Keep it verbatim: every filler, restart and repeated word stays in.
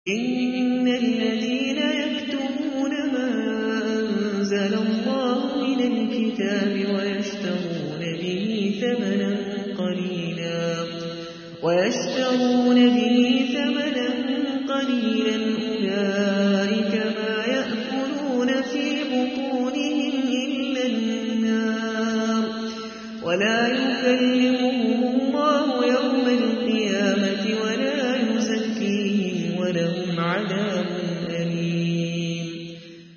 إن الذين يكتمون ما أنزل الله من الكتاب ويشترون به ثمنا قليلا ويشترون به ثمنا قليلا أولئك